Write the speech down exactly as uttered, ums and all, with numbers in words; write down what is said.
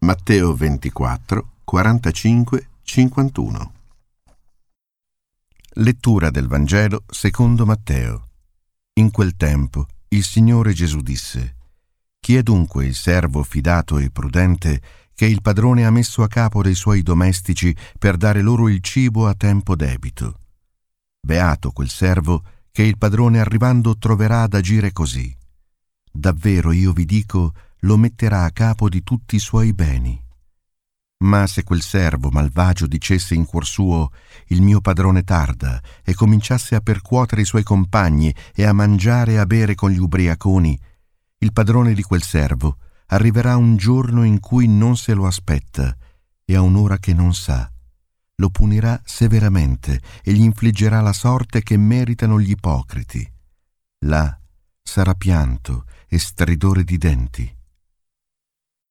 Matteo ventiquattro, quarantacinque, cinquantuno. Lettura del Vangelo secondo Matteo. In quel tempo il Signore Gesù disse: Chi è dunque il servo fidato e prudente che il padrone ha messo a capo dei suoi domestici per dare loro il cibo a tempo debito? Beato quel servo che il padrone arrivando troverà ad agire così. Davvero io vi dico, lo metterà a capo di tutti i suoi beni. Ma se quel servo malvagio dicesse in cuor suo: il mio padrone tarda, e cominciasse a percuotere i suoi compagni e a mangiare e a bere con gli ubriaconi, il padrone di quel servo arriverà un giorno in cui non se lo aspetta e a un'ora che non sa. Lo punirà severamente e gli infliggerà la sorte che meritano gli ipocriti. Là sarà pianto e stridore di denti.